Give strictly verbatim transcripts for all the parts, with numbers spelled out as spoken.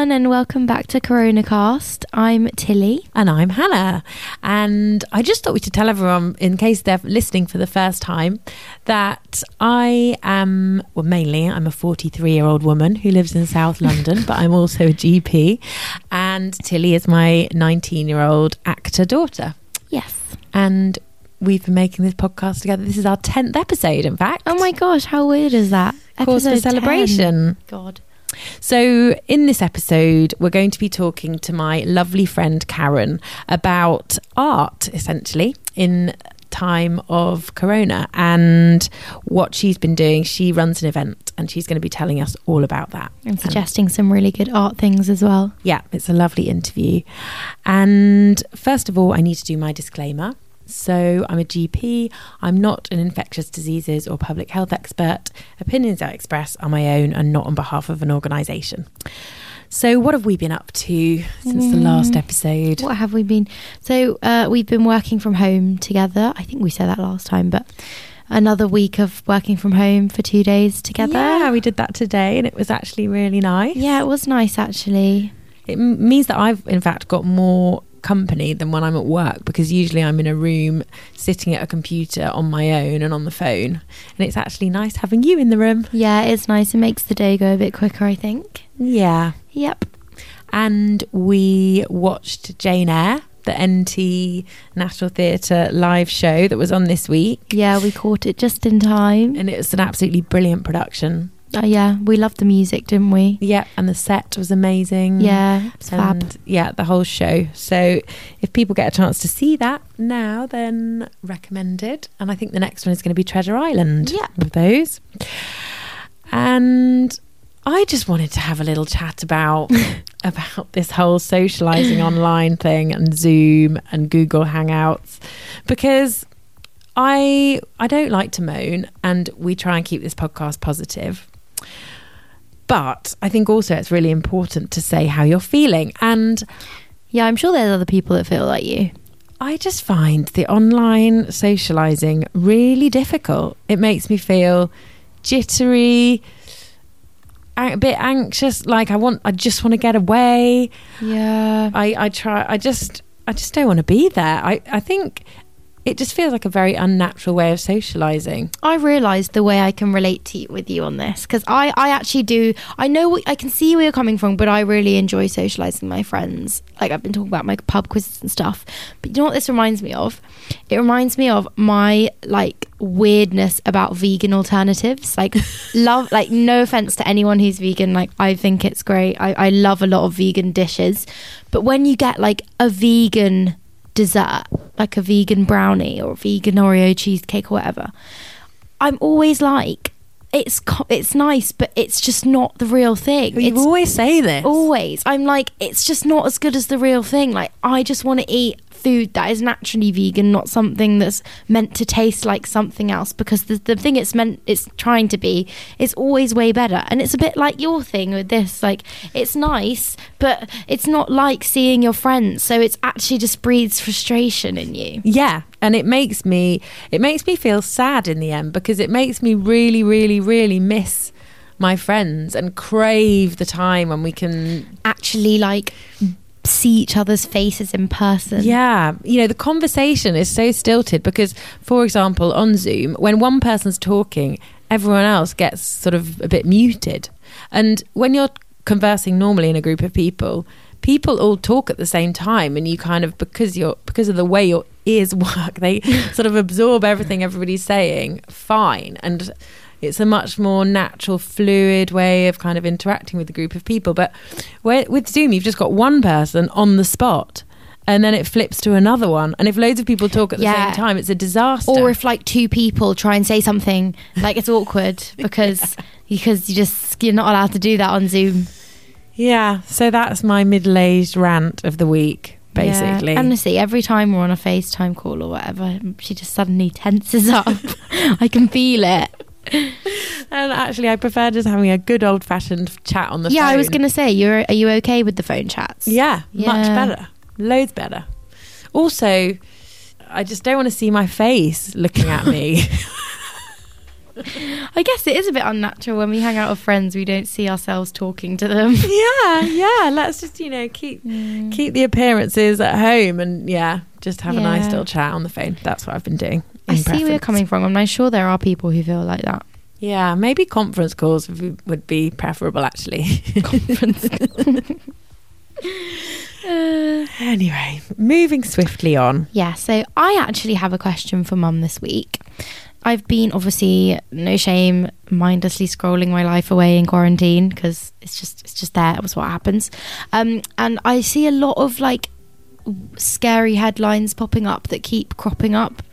everyone, and welcome back to Coronacast. I'm Tilly. And I'm Hannah. And I just thought we should tell everyone, in case they're listening for the first time, that I am, well, mainly I'm a forty-three-year-old woman who lives in South London, but I'm also a G P. And Tilly is my nineteen-year-old actor daughter. Yes. And we've been making this podcast together. This is our tenth episode, in fact. Oh my gosh, how weird is that? Cause for celebration. ten. God. So in this episode, we're going to be talking to my lovely friend Karen about art, essentially, in time of Corona and what she's been doing. She runs an event and she's going to be telling us all about that. And suggesting and, some really good art things as well. Yeah, it's a lovely interview. And first of all, I need to do my disclaimer. So I'm a G P. I'm not an infectious diseases or public health expert. Opinions I express are my own and not on behalf of an organisation. So what have we been up to since mm. the last episode? What have we been? So uh, we've been working from home together. I think we said that last time, but another week of working from home for two days together. Yeah, we did that today and it was actually really nice. Yeah, it was nice actually. It m- means that I've in fact got more company than when I'm at work, because usually I'm in a room sitting at a computer on my own and on the phone, and it's actually nice having you in the room. Yeah, it's nice. It makes the day go a bit quicker, I think. Yeah. Yep. And we watched Jane Eyre, the N T National Theatre live show that was on this week. Yeah, we caught it just in time, and it was an absolutely brilliant production. Oh yeah, we loved the music, didn't we? Yeah, and the set was amazing. Yeah, it's fab. And yeah, the whole show. So if people get a chance to see that now, then recommended. And I think the next one is going to be Treasure Island. Yeah. With those. And I just wanted to have a little chat about about this whole socialising online thing and Zoom and Google Hangouts, because I I don't like to moan, and we try and keep this podcast positive. But I think also it's really important to say how you're feeling. And yeah, I'm sure there's other people that feel like you. I just find the online socialising really difficult. It makes me feel jittery, a bit anxious, like I want I just want to get away. Yeah. I, I try I just I just don't want to be there. I, I think it just feels like a very unnatural way of socialising. I realised the way I can relate to you, with you on this, because I, I actually do. I know what, I can see where you're coming from, but I really enjoy socialising with my friends. Like I've been talking about my pub quizzes and stuff. But you know what this reminds me of? It reminds me of my like weirdness about vegan alternatives. Like love, like no offence to anyone who's vegan. Like I think it's great. I, I love a lot of vegan dishes. But when you get like a vegan dessert, like a vegan brownie or a vegan Oreo cheesecake or whatever, I'm always like, it's co- it's nice, but it's just not the real thing. You always say this. Always. I'm like, it's just not as good as the real thing. Like, I just want to eat food that is naturally vegan, not something that's meant to taste like something else, because the, the thing it's meant it's trying to be is always way better. And it's a bit like your thing with this, like it's nice, but it's not like seeing your friends, so it's actually just breeds frustration in you. Yeah, and it makes me it makes me feel sad in the end, because it makes me really really really miss my friends and crave the time when we can actually like see each other's faces in person. Yeah, you know, the conversation is so stilted because, for example, on Zoom, when one person's talking, everyone else gets sort of a bit muted. And when you're conversing normally in a group of people, people all talk at the same time, and you kind of, because you're because of the way your ears work, they sort of absorb everything everybody's saying fine. And it's a much more natural, fluid way of kind of interacting with a group of people. But where, with Zoom, you've just got one person on the spot, and then it flips to another one. And if loads of people talk at the yeah. same time, it's a disaster. Or if like two people try and say something, like it's awkward because yeah. because you just you're not allowed to do that on Zoom. Yeah, so that's my middle-aged rant of the week. Basically, yeah. Honestly, every time we're on a FaceTime call or whatever, she just suddenly tenses up. I can feel it. And actually I prefer just having a good old-fashioned chat on the yeah, phone. Yeah, I was going to say, you're are you okay with the phone chats? Yeah, yeah, much better. Loads better. Also, I just don't want to see my face looking at me. I guess it is a bit unnatural when we hang out with friends. We don't see ourselves talking to them. Yeah, yeah. Let's just, you know, keep mm. keep the appearances at home, and yeah, just have yeah. a nice little chat on the phone. That's what I've been doing. I see preference. Where you're coming from. I'm sure there are people who feel like that. Yeah, maybe conference calls would be preferable, actually. Conference. uh, anyway, moving swiftly on. Yeah, so I actually have a question for Mum this week. I've been, obviously, no shame, mindlessly scrolling my life away in quarantine because it's just it's just there. It was what happens. Um, and I see a lot of like scary headlines popping up that keep cropping up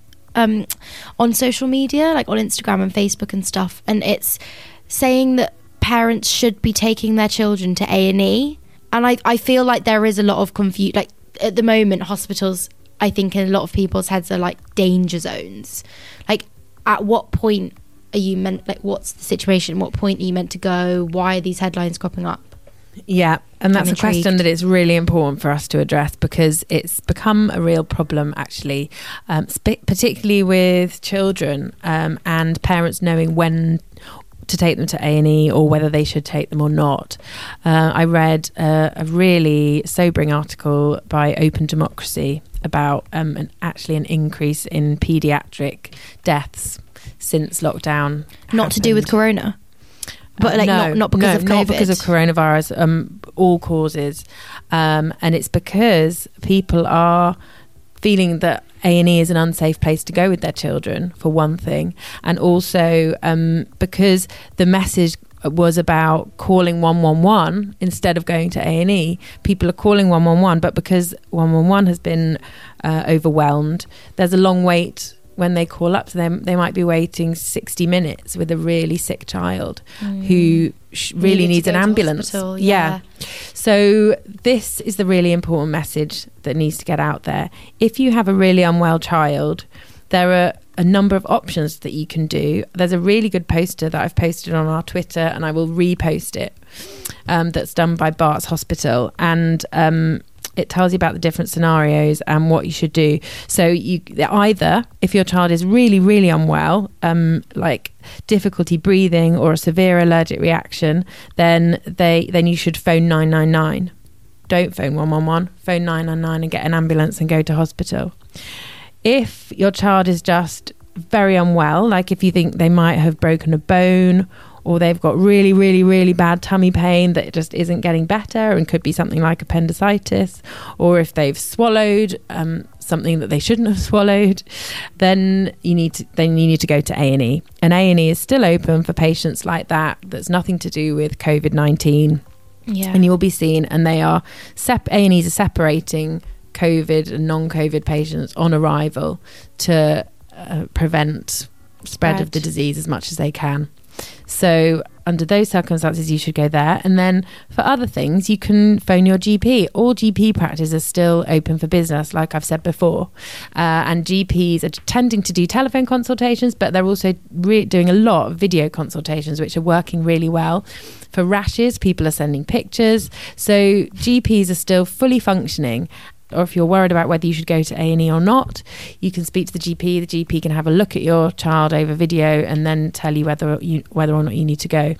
um, on social media, like on Instagram and Facebook and stuff. And it's saying that parents should be taking their children to A and E. And I, I feel like there is a lot of confusion. Like at the moment, hospitals, I think in a lot of people's heads are like danger zones. Like, at what point are you meant, like, what's the situation? What point are you meant to go? Why are these headlines cropping up? Yeah, and that's a question that is really important for us to address because it's become a real problem, actually, um, sp- particularly with children um, and parents knowing when to take them to A and E or whether they should take them or not. Uh, I read uh, a really sobering article by Open Democracy about um, an, actually an increase in paediatric deaths since lockdown. Not happened. To do with corona? But like uh, no, not, not because no, of COVID? Not because of coronavirus, um, all causes. Um, and it's because people are feeling that A and E is an unsafe place to go with their children, for one thing. And also um, because the message was about calling one one one instead of going to A and E. People are calling one one one, but because one one one has been uh, overwhelmed, there's a long wait when they call up. So they, they might be waiting sixty minutes with a really sick child mm. who sh- really Needed needs an ambulance. Hospital, yeah. yeah. So this is the really important message that needs to get out there. If you have a really unwell child, there are a number of options that you can do. There's a really good poster that I've posted on our Twitter, and I will repost it, um, that's done by Bart's Hospital, and um, it tells you about the different scenarios and what you should do. So you either, if your child is really, really unwell, um, like difficulty breathing or a severe allergic reaction, then they then you should phone nine nine nine. Don't phone one one one, phone nine nine nine and get an ambulance and go to hospital. If your child is just very unwell, like if you think they might have broken a bone or they've got really, really, really bad tummy pain that just isn't getting better and could be something like appendicitis, or if they've swallowed um, something that they shouldn't have swallowed, then you need to then you need to go to A and E. And A and E is still open for patients like that. That's nothing to do with COVID nineteen. Yeah. And you will be seen, and they are sep- A and E's are separating COVID and non-COVID patients on arrival to uh, prevent spread Spread. of the disease as much as they can. So under those circumstances you should go there, and then for other things you can phone your G P. All G P practices are still open for business, like I've said before, uh, and G Ps are tending to do telephone consultations, but they're also re- doing a lot of video consultations, which are working really well. For rashes, people are sending pictures, so G Ps are still fully functioning. Or if you're worried about whether you should go to A and E or not, you can speak to the G P. The G P can have a look at your child over video and then tell you whether you whether or not you need to go.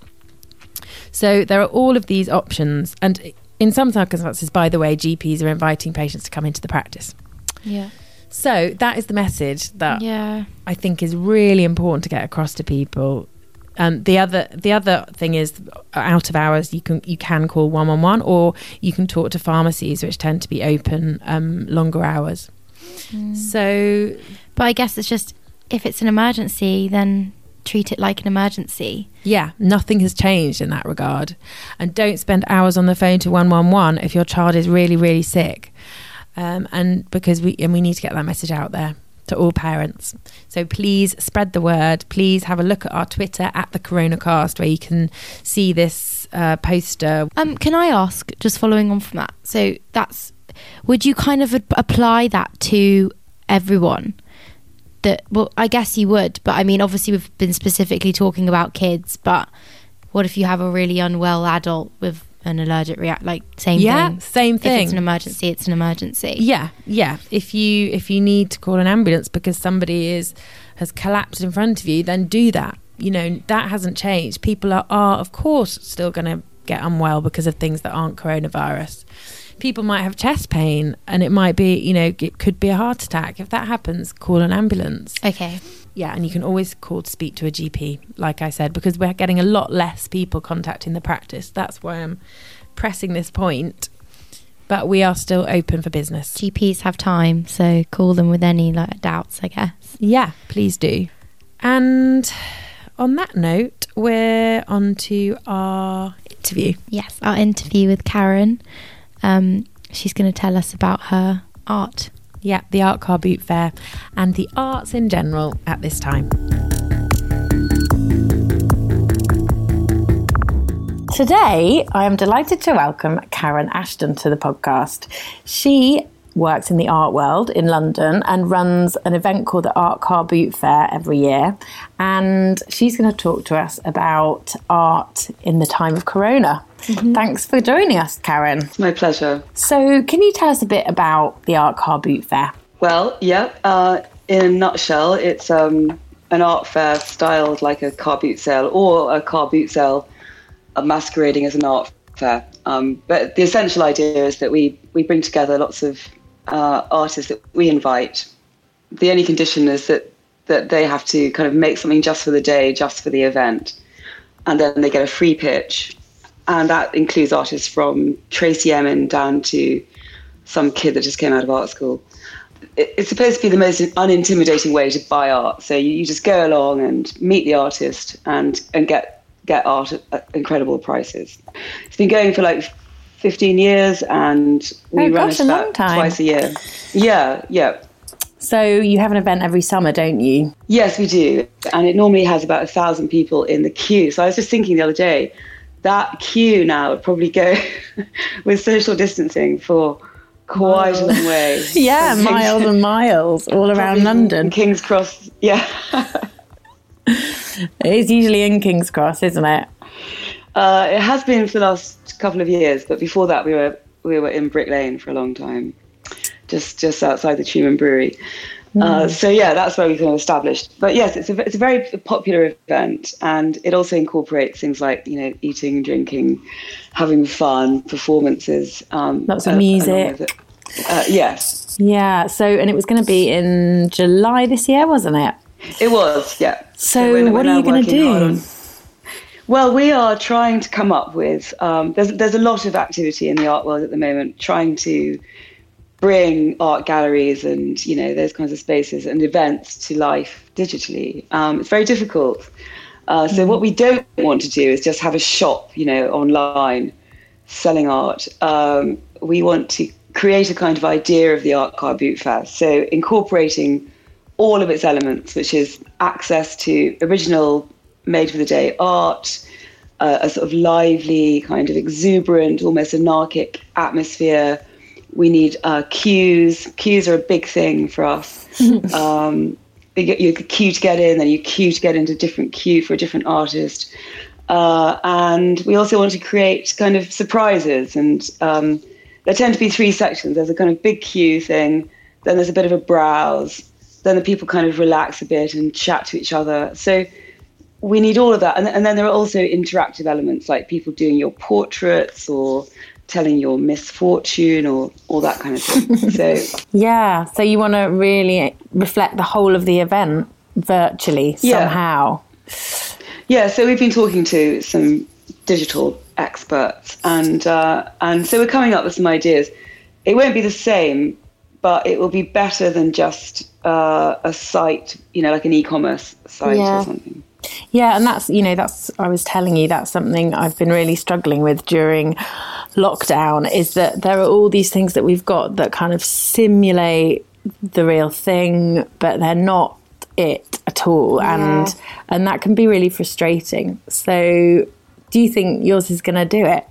So there are all of these options, and in some circumstances, by the way, G Ps are inviting patients to come into the practice. Yeah. So that is the message that yeah. I think is really important to get across to people. Um, the other the other thing is, out of hours you can you can call one one one, or you can talk to pharmacies which tend to be open um, longer hours. Mm. So, but I guess it's just, if it's an emergency, then treat it like an emergency. Yeah, nothing has changed in that regard, and don't spend hours on the phone to one one one if your child is really really sick. Um, and because we and we need to get that message out there to all parents. So please spread the word. Please have a look at our Twitter at the CoronaCast, where you can see this uh, poster. Um, can I ask, just following on from that, so that's, would you kind of ad- apply that to everyone? That, well, I guess you would, but I mean, obviously we've been specifically talking about kids, but what if you have a really unwell adult with an allergic react, like same yeah, thing. same thing. If it's an emergency, it's an emergency. Yeah, yeah. If you if you need to call an ambulance because somebody is has collapsed in front of you, then do that. you know, that hasn't changed. People are, are of course, still going to get unwell because of things that aren't coronavirus. People might have chest pain, and it might be, you know, it could be a heart attack. If that happens, call an ambulance. Okay. Yeah, and you can always call to speak to a G P, like I said, because we're getting a lot less people contacting the practice. That's why I'm pressing this point. But we are still open for business. G Ps have time, so call them with any like doubts, I guess. Yeah, please do. And on that note, we're on to our interview. Yes, our interview with Karen. Um, she's going to tell us about her art. Yeah, the Art Car Boot Fair and the arts in general at this time. Today, I am delighted to welcome Karen Ashton to the podcast. She works in the art world in London and runs an event called the Art Car Boot Fair every year. And she's going to talk to us about art in the time of Corona. Mm-hmm. Thanks for joining us, Karen. It's my pleasure. So can you tell us a bit about the Art Car Boot Fair? Well, yeah, uh, in a nutshell, it's um, an art fair styled like a car boot sale, or a car boot sale uh, masquerading as an art fair. Um, but the essential idea is that we, we bring together lots of uh, artists that we invite. The only condition is that, that they have to kind of make something just for the day, just for the event. And then they get a free pitch. And that includes artists from Tracy Emin down to some kid that just came out of art school. It, it's supposed to be the most unintimidating way to buy art. So you, you just go along and meet the artist and, and get, get art at, at incredible prices. It's been going for like fifteen years, and we oh, run gosh, it a long about time. twice a year. Yeah, yeah. So you have an event every summer, don't you? Yes, we do. And it normally has about a thousand people in the queue. So I was just thinking the other day, that queue now would probably go with social distancing for quite a long way. Yeah, miles and miles all around London. King's Cross, yeah. It is usually in King's Cross, isn't it? Uh, it has been for the last couple of years, but before that we were we were in Brick Lane for a long time, just just outside the Truman Brewery. Mm. Uh, so yeah, that's where we kind of established. But yes, it's a it's a very popular event, and it also incorporates things like, you know, eating, drinking, having fun, performances, um, lots of music. Uh, yes. Yeah. So, and it was going to be in July this year, wasn't it? It was. Yeah. So, so we're, what we're are you going to do? Well, we are trying to come up with. Um, there's there's a lot of activity in the art world at the moment, trying to bring art galleries and, you know, those kinds of spaces and events to life digitally. Um, it's very difficult. Uh, so mm. what we don't want to do is just have a shop, you know, online selling art. Um, we want to create a kind of idea of the Art Car Boot Fair. So incorporating all of its elements, which is access to original made for the day art, uh, a sort of lively, kind of exuberant, almost anarchic atmosphere. We need uh, queues. Queues are a big thing for us. um, you, get, you queue to get in, then you queue to get into a different queue for a different artist. Uh, and we also want to create kind of surprises. And um, there tend to be three sections. There's a kind of big queue thing, then there's a bit of a browse, then the people kind of relax a bit and chat to each other. So we need all of that. And, and then there are also interactive elements, like people doing your portraits or telling your misfortune or all that kind of thing. So yeah, so you want to really reflect the whole of the event virtually somehow. Yeah, yeah, so we've been talking to some digital experts, and uh, and so we're coming up with some ideas. It won't be the same, but it will be better than just uh, a site, you know, like an e-commerce site yeah. or something. Yeah, and that's, you know, that's, I was telling you, that's something I've been really struggling with during lockdown, is that there are all these things that we've got that kind of simulate the real thing, but they're not it at all. Yeah. And and that can be really frustrating. So do you think yours is going to do it?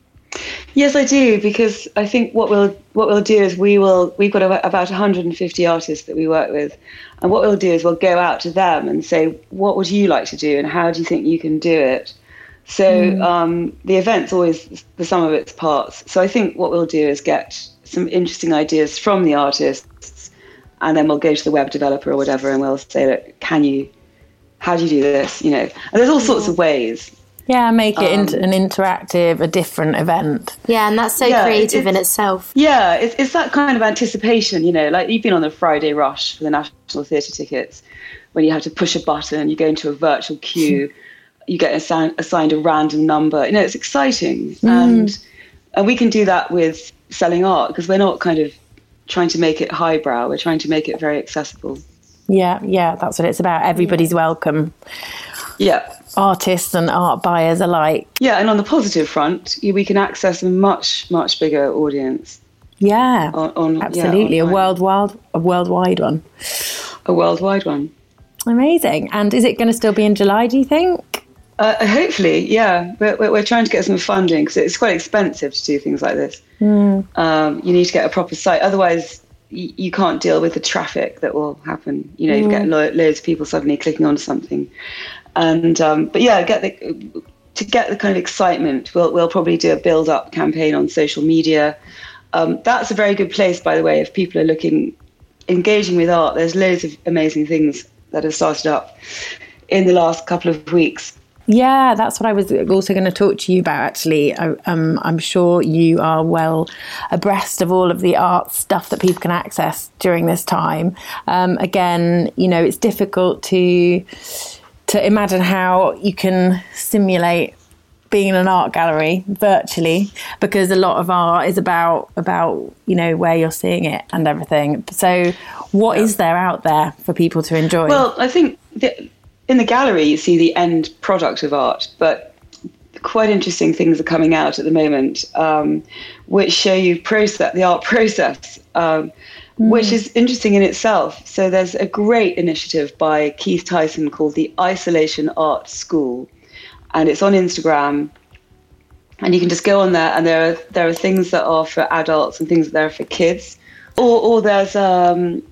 Yes, I do, because I think what we'll what we'll do is we will we've got about one hundred fifty artists that we work with, and what we'll do is we'll go out to them and say, what would you like to do, and how do you think you can do it? So mm. um, the event's always the sum of its parts. So I think what we'll do is get some interesting ideas from the artists, and then we'll go to the web developer or whatever, and we'll say, look, can you how do you do this? You know, and there's all sorts of ways. Yeah, make it Um, into an interactive, a different event. Yeah, and that's so Yeah, creative in it's- itself. Yeah, it's, it's that kind of anticipation, you know, like you've been on the Friday rush for the National Theatre tickets, when you have to push a button, you go into a virtual queue, you get assign, assigned a random number. You know, it's exciting. Mm. And and we can do that with selling art, because we're not kind of trying to make it highbrow. We're trying to make it very accessible. Yeah, yeah, that's what it's about. Everybody's welcome. Yeah. Artists and art buyers alike. Yeah, and on the positive front, we can access a much, much bigger audience. Yeah, On, on absolutely. yeah, a online. worldwide, a worldwide one. A worldwide one. Amazing. And is it going to still be in July, do you think? Uh, hopefully, yeah. We're, we're, we're trying to get some funding, because it's quite expensive to do things like this. Mm. Um, you need to get a proper site. Otherwise, y- you can't deal with the traffic that will happen. You know, you get lo- loads of people suddenly clicking on something. And um, but yeah, get the to get the kind of excitement. We'll we'll probably do a build-up campaign on social media. Um, that's a very good place, by the way, if people are looking, engaging with art. There's loads of amazing things that have started up in the last couple of weeks. Yeah, that's what I was also going to talk to you about, actually. I, um, I'm sure you are well abreast of all of the art stuff that people can access during this time. Um, again, you know, it's difficult to to imagine how you can simulate being in an art gallery virtually, because a lot of art is about about you know where you're seeing it and everything. So what is there out there for people to enjoy? Well, I think the, in the gallery you see the end product of art, but quite interesting things are coming out at the moment, um, which show you process the art process, um, mm. which is interesting in itself. So there's a great initiative by Keith Tyson called the Isolation Art School, and it's on Instagram, and you can just go on there, and there are there are things that are for adults and things that are for kids, or or there's um,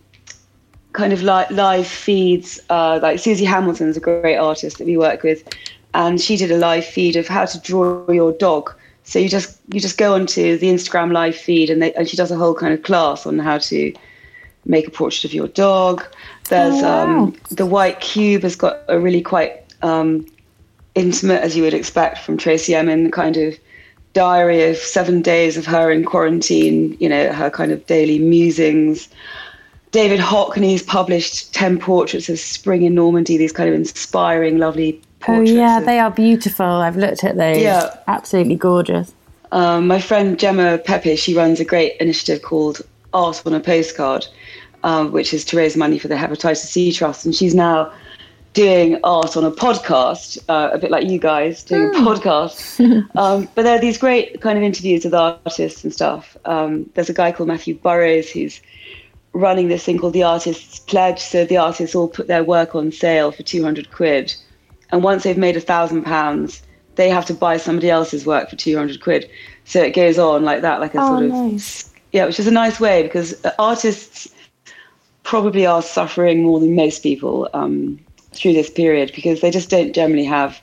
kind of li- live feeds. Uh, like Susie Hamilton's a great artist that we work with, and she did a live feed of how to draw your dog. So you just you just go onto the Instagram live feed, and they, and she does a whole kind of class on how to make a portrait of your dog. There's oh, wow. um, the White Cube has got a really quite um, intimate, as you would expect from Tracy Emin, kind of diary of seven days of her in quarantine, you know, her kind of daily musings. David Hockney's published ten portraits of spring in Normandy, these kind of inspiring, lovely portraits. Oh yeah, of, they are beautiful. I've looked at those. Yeah. Absolutely gorgeous. Um, my friend Gemma Pepe, she runs a great initiative called Art on a Postcard, um, which is to raise money for the Hepatitis C Trust. And she's now doing art on a podcast, uh, a bit like you guys doing mm. a podcast. um, but there are these great kind of interviews with artists and stuff. Um, there's a guy called Matthew Burrows who's running this thing called the Artists Pledge. So the artists all put their work on sale for two hundred quid. And once they've made a thousand pounds, they have to buy somebody else's work for two hundred quid. So it goes on like that, like a oh, sort of, nice. yeah, which is a nice way, because artists probably are suffering more than most people um, through this period, because they just don't generally have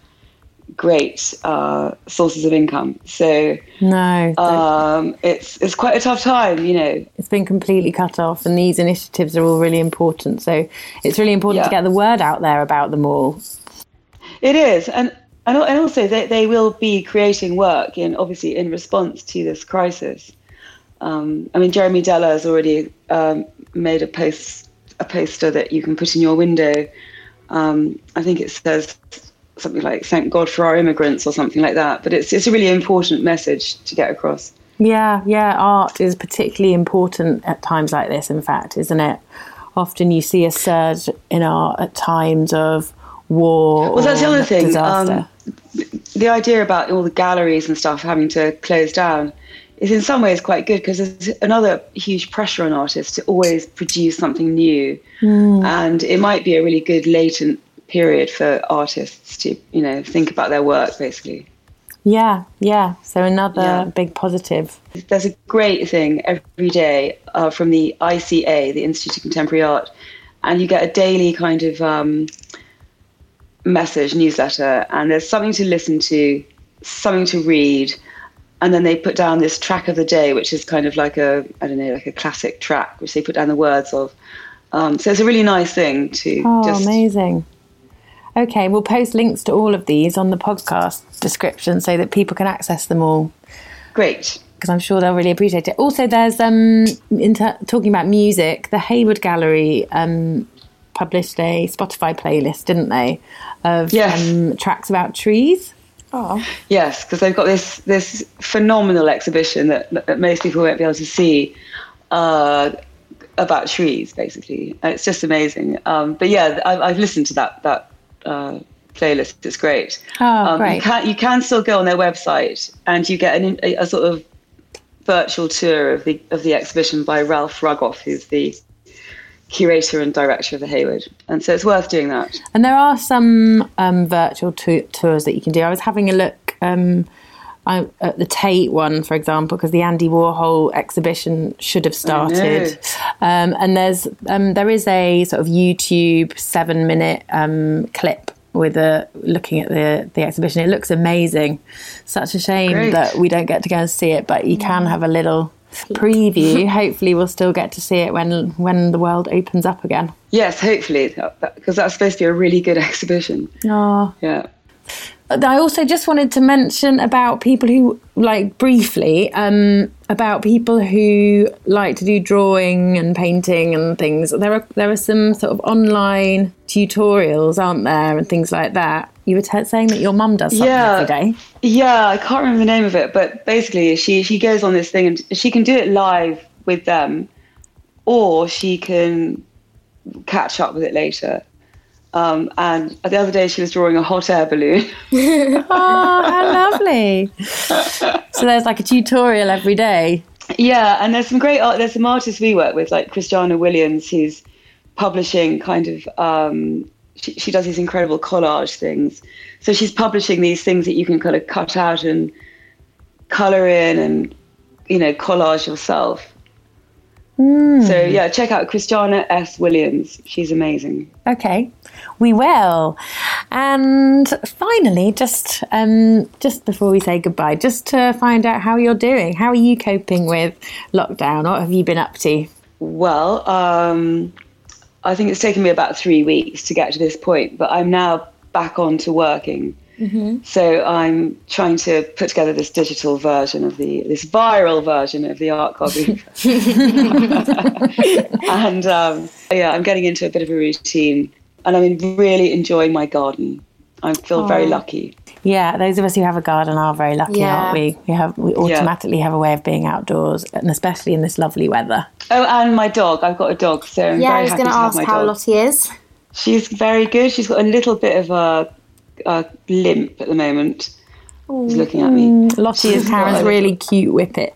great uh, sources of income. So no, um, it's it's quite a tough time, you know. It's been completely cut off, and these initiatives are all really important. So it's really important yeah. to get the word out there about them all. It is, and and also they, they will be creating work in obviously in response to this crisis. Um, I mean, Jeremy Della has already um, made a post a poster that you can put in your window. Um, I think it says something like "Thank God for our immigrants" or something like that. But it's it's a really important message to get across. Yeah, yeah, art is particularly important at times like this. In fact, isn't it? Often you see a surge in art at times of war. Well, that's the other thing. Disaster. Um, the idea about all the galleries and stuff having to close down is in some ways quite good, because there's another huge pressure on artists to always produce something new. Mm. And it might be a really good latent period for artists to, you know, think about their work, basically. Yeah, yeah. So another yeah. big positive. There's a great thing every day uh, from the I C A, the Institute of Contemporary Art, and you get a daily kind of um, message newsletter, and there's something to listen to, something to read, and then they put down this track of the day, which is kind of like a, I don't know, like a classic track, which they put down the words of. Um, so it's a really nice thing to oh, just... amazing. Okay, we'll post links to all of these on the podcast description so that people can access them all. Great. Because I'm sure they'll really appreciate it. Also, there's, um, in ter- talking about music, the Hayward Gallery um, published a Spotify playlist, didn't they, of yes. um, tracks about trees. Oh. Yes, because they've got this this phenomenal exhibition that, that most people won't be able to see uh, about trees, basically. And it's just amazing. Um, but yeah, I've, I've listened to that that uh, playlist. It's great. Oh, um, great. You can, you can still go on their website and you get an, a, a sort of virtual tour of the of the exhibition by Ralph Rugoff, who's the curator and director of the Hayward, and so it's worth doing that. And there are some um, virtual to- tours that you can do. I was having a look um, I, at the Tate one, for example, because the Andy Warhol exhibition should have started. Um, and there's um, there is a sort of YouTube seven minute um, clip with a looking at the the exhibition. It looks amazing. Such a shame Great. that we don't get to go and see it, but you can have a little preview. Hopefully we'll still get to see it when when the world opens up again. Yes, hopefully, because that's supposed to be a really good exhibition. Oh. Yeah. I also just wanted to mention about people who, like, briefly, um, about people who like to do drawing and painting and things. There are there are some sort of online tutorials, aren't there, and things like that. You were t- saying that your mum does something Yeah. every day. Yeah, I can't remember the name of it, but basically she, she goes on this thing and she can do it live with them, or she can catch up with it later. Um, and the other day she was drawing a hot air balloon. Oh, how lovely. So there's like a tutorial every day. Yeah, and there's some great art. There's some artists we work with, like Christiana Williams, who's publishing kind of, um, she, she does these incredible collage things. So she's publishing these things that you can kind of cut out and colour in and, you know, collage yourself. Mm. So yeah, check out Christiana S. Williams. She's amazing. Okay, we will. And finally, just um, just before we say goodbye, just to find out how you're doing. How are you coping with lockdown? What have you been up to? Well, um, I think it's taken me about three weeks to get to this point, but I'm now back on to working. Mm-hmm. So I'm trying to put together this digital version of the, this viral version of the art copy. And um, yeah, I'm getting into a bit of a routine and I'm really enjoying my garden. I feel oh. very lucky. Yeah, those of us who have a garden are very lucky, yeah. aren't we? We have we automatically yeah. have a way of being outdoors, and especially in this lovely weather. Oh, and my dog. I've got a dog, so I'm yeah, very I was happy going to to have my ask how dog. Lottie is. She's very good. She's got a little bit of a, a limp at the moment. She's looking at me. Lottie is Karen's really cute whippet.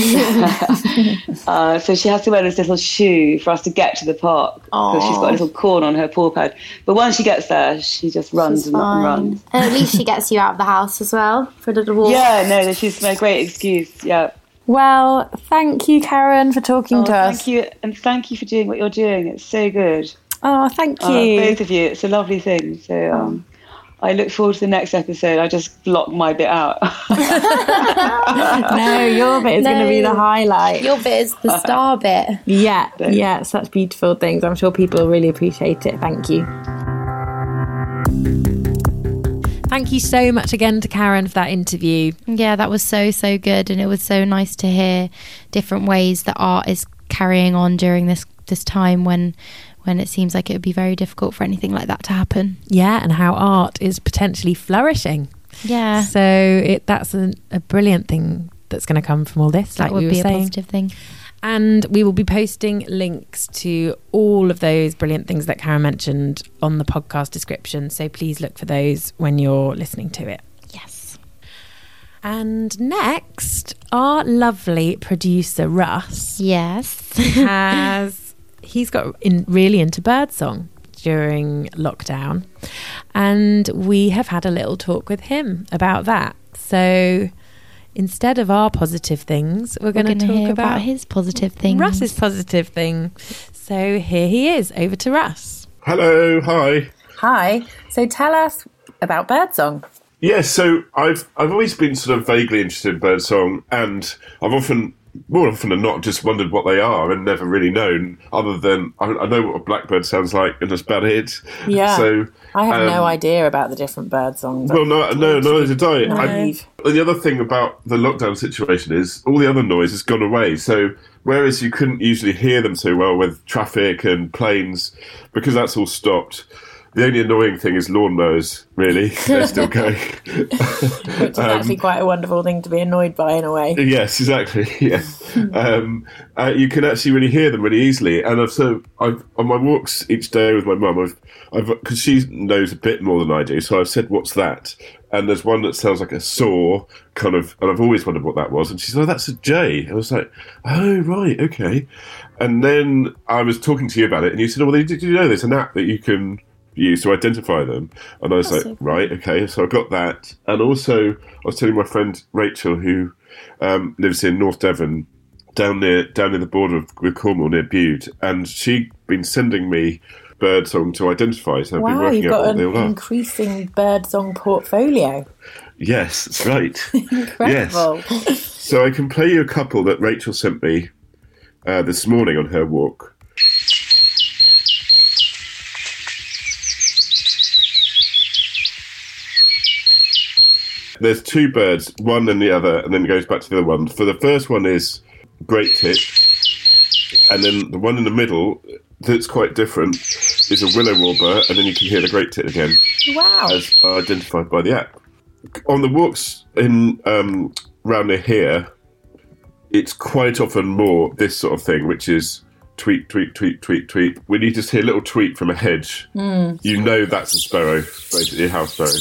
uh, so she has to wear this little shoe for us to get to the park because she's got a little corn on her paw pad. But once she gets there, she just runs she's and, and runs. And at least she gets you out of the house as well for a little walk. Yeah, no, she's a great excuse. Yeah. Well, thank you, Karen, for talking oh, to thank us. Thank you, and thank you for doing what you're doing. It's so good. Oh, thank you, uh, both of you. It's a lovely thing. So. Um, I look forward to the next episode. I just blocked my bit out. No, your bit is no, going to be the highlight. Your bit is the star bit. Yeah, yeah, such beautiful things. I'm sure people will really appreciate it. Thank you. Thank you so much again to Karen for that interview. Yeah, that was so, so good. And it was so nice to hear different ways that art is carrying on during this, this time when... when it seems like it would be very difficult for anything like that to happen. Yeah, and how art is potentially flourishing. Yeah. So it, that's a, a brilliant thing that's going to come from all this, that like would we were be saying. A positive thing. And we will be posting links to all of those brilliant things that Karen mentioned on the podcast description. So please look for those when you're listening to it. Yes. And next, our lovely producer, Russ. Yes. has... He's got in, really into birdsong during lockdown, and we have had a little talk with him about that. So instead of our positive things, we're, we're going to talk hear about, about his positive things. Russ's positive thing. So here he is. Over to Russ. Hello. Hi. Hi. So tell us about birdsong. Yes. Yeah, so I've I've always been sort of vaguely interested in birdsong, and I've often more often than not just wondered what they are and never really known, other than I, I know what a blackbird sounds like, and that's about it. Yeah. So I have um, no idea about the different bird songs. Well, no, no, no, did I. I. Naive. And the other thing about the lockdown situation is all the other noise has gone away. So whereas you couldn't usually hear them so well with traffic and planes, because that's all stopped. The only annoying thing is lawnmowers, really. They're still going. Which is actually quite a wonderful thing to be annoyed by in a way. Yes, exactly. Yeah, um, uh, you can actually really hear them really easily. And I've, so I've on my walks each day with my mum, I've, I've because she knows a bit more than I do. So I've said, "What's that?" And there's one that sounds like a saw, kind of. And I've always wondered what that was. And she said, "Oh, that's a jay." I was like, "Oh, right, okay." And then I was talking to you about it, and you said, "Oh, well, did you know there's an app that you can use to identify them?" And I was That's like, so cool. Right, okay. So I got that. And also, I was telling my friend Rachel, who um, lives in North Devon, down near down near the border of, with Cornwall, near Bude, and she'd been sending me birdsong to identify. So I've wow, been working you've out got what an they all are. increasing birdsong portfolio. Yes, that's right. Incredible. Yes. So I can play you a couple that Rachel sent me uh, this morning on her walk. There's two birds, one and the other, and then it goes back to the other one. For the first one is great tit, and then the one in the middle that's quite different is a willow warbler, and then you can hear the great tit again. Wow. As identified by the app. On the walks in um, round near here, it's quite often more this sort of thing, which is tweet, tweet, tweet, tweet, tweet. When you just hear a little tweet from a hedge, mm. you know that's a sparrow, basically a house sparrow.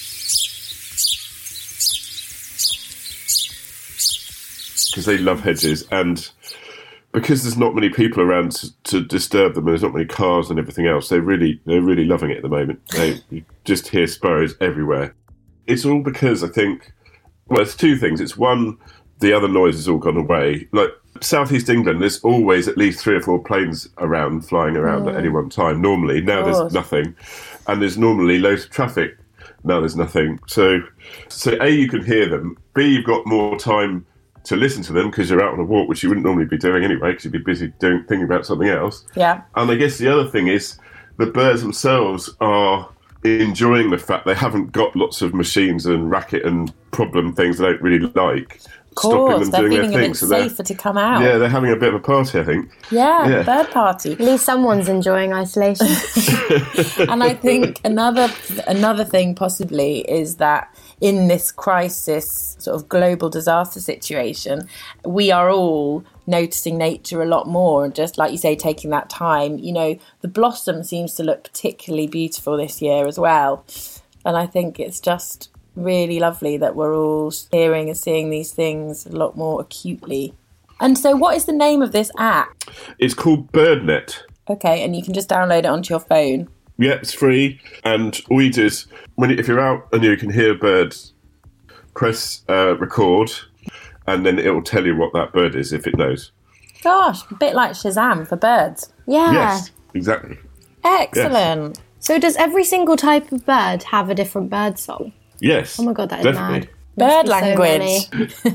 Because they love hedges, and because there's not many people around to, to disturb them, and there's not many cars and everything else, they're really they're really loving it at the moment. They you just hear sparrows everywhere. It's all because I think, well, it's two things. It's one, the other noise has all gone away. Like southeast England, there's always at least three or four planes around, flying around mm. at any one time. Normally, now there's nothing, and there's normally loads of traffic. Now there's nothing. So, so A, you can hear them. B, you've got more time to listen to them because you're out on a walk, which you wouldn't normally be doing anyway, because you'd be busy doing thinking about something else. Yeah. And I guess the other thing is the birds themselves are enjoying the fact they haven't got lots of machines and racket and problem things they don't really like. Of course, stopping them they're doing feeling their a thing. bit So safer to come out. Yeah, they're having a bit of a party, I think. Yeah, yeah. bird party. At least someone's enjoying isolation. And I think another another thing possibly is that in this crisis, sort of global disaster situation, we are all noticing nature a lot more, and just like you say, taking that time. You know, the blossom seems to look particularly beautiful this year as well, and I think it's just really lovely that we're all hearing and seeing these things a lot more acutely. And so what is the name of this app? It's called BirdNet. Okay, and you can just download it onto your phone. Yeah, it's free, and all you do is, when you, if you're out and you can hear birds, press uh, record, and then it will tell you what that bird is if it knows. Gosh, a bit like Shazam for birds. Yeah. Yes, exactly. Excellent. Yes. So does every single type of bird have a different bird song? Yes. Oh my God, that is definitely. mad. Bird language.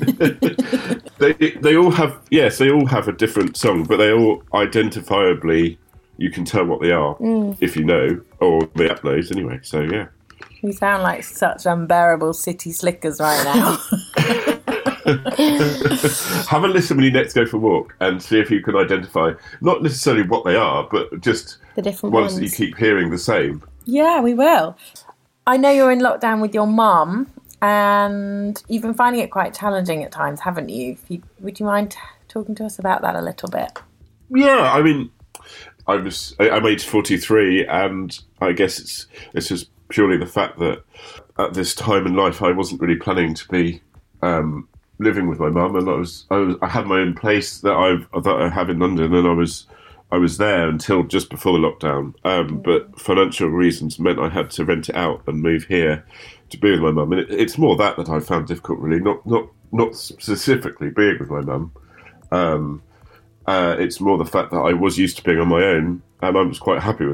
So they they all have yes, they all have a different song, but they all identifiably you can tell what they are mm. if you know, or the app knows anyway. So yeah. You sound like such unbearable city slickers right now. Have a listen when you next go for a walk and see if you can identify not necessarily what they are, but just the different ones ones that you keep hearing the same. Yeah, we will. I know you're in lockdown with your mum, and you've been finding it quite challenging at times, haven't you? If you would you mind talking to us about that a little bit? Yeah, I mean, I was I'm age forty-three, and I guess it's it's just purely the fact that at this time in life I wasn't really planning to be um, living with my mum, and I was I was I had my own place that I that I have in London, and I was. I was there until just before the lockdown, um, but financial reasons meant I had to rent it out and move here to be with my mum. And it, it's more that that I found difficult, really, not not not specifically being with my mum. Um, uh, it's more the fact that I was used to being on my own, and I was quite happy with that.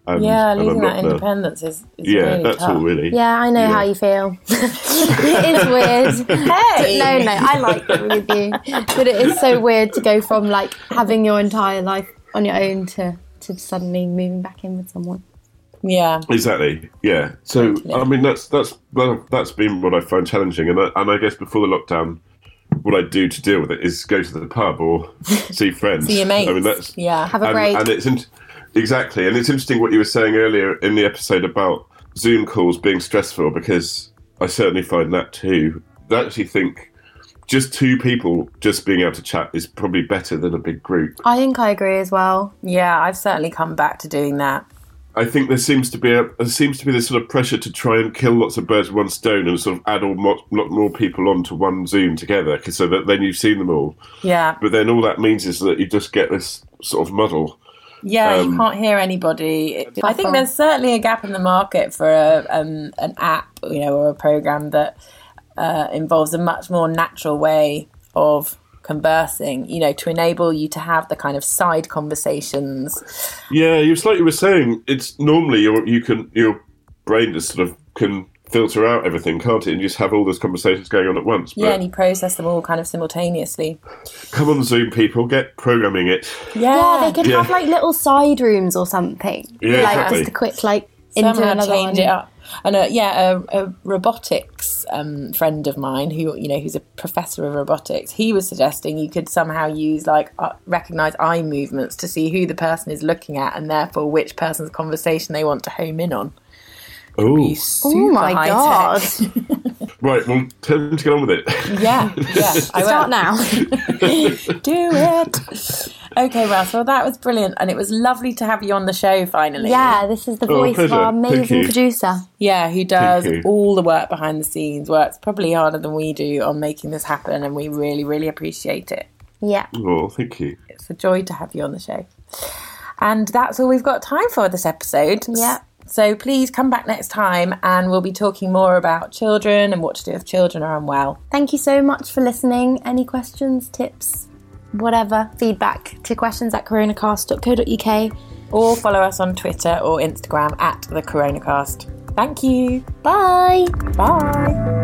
And, yeah, and losing I'm that not the- independence is, is Yeah, really that's tough. all really. Yeah, I know Yeah. how you feel. It is weird. Hey! No, no, I like it with you. But it is so weird to go from like having your entire life on your own to, to suddenly moving back in with someone. Yeah. Exactly. Yeah. So Totally. I mean, that's that's well, that's been what I find challenging, and I, and I guess before the lockdown, what I do to deal with it is go to the pub or see friends. See your mates. I mean, that's yeah. Have a and, break. and it's in, exactly, and it's interesting what you were saying earlier in the episode about Zoom calls being stressful, because I certainly find that too. I actually think just two people just being able to chat is probably better than a big group. I think I agree as well. Yeah, I've certainly come back to doing that. I think there seems to be a there seems to be this sort of pressure to try and kill lots of birds with one stone and sort of add all more, lot more people onto one Zoom together, 'cause so that then you've seen them all. Yeah. But then all that means is that you just get this sort of muddle. Yeah, Um, you can't hear anybody. I think Awful. there's certainly a gap in the market for a, um, an app, you know, or a program that uh, involves a much more natural way of conversing, you know, to enable you to have the kind of side conversations. Yeah, you like you were saying, it's normally your you can your brain just sort of can filter out everything, can't it? And you just have all those conversations going on at once. But Yeah, and you process them all kind of simultaneously. come on, Zoom people, get programming it. Yeah, Yeah, they could Yeah. have like little side rooms or something. Yeah, like exactly. just a quick like into somehow another change one. it up. And uh, yeah, a, a robotics um, friend of mine, who you know, who's a professor of robotics, he was suggesting you could somehow use like uh, recognize eye movements to see who the person is looking at, and therefore which person's conversation they want to home in on. Oh, Oh my high god! tech. right. Well, tell them to get on with it. Yeah, yeah. I Start will. now. Do it. Okay, Russ. Well, that was brilliant, and it was lovely to have you on the show finally. Yeah, this is the Oh, voice of pleasure. our Thank amazing you. producer. Yeah, who does Thank you. all the work behind the scenes, works probably harder than we do on making this happen, and we really, really appreciate it. Yeah. Oh, thank you. It's a joy to have you on the show. And that's all we've got time for this episode. Yeah. So please come back next time, and we'll be talking more about children and what to do if children are unwell. Thank you so much for listening. Any questions, tips, whatever, feedback to questions at coronacast dot co dot uk. Or follow us on Twitter or Instagram at the Coronacast. Thank you. Bye. Bye.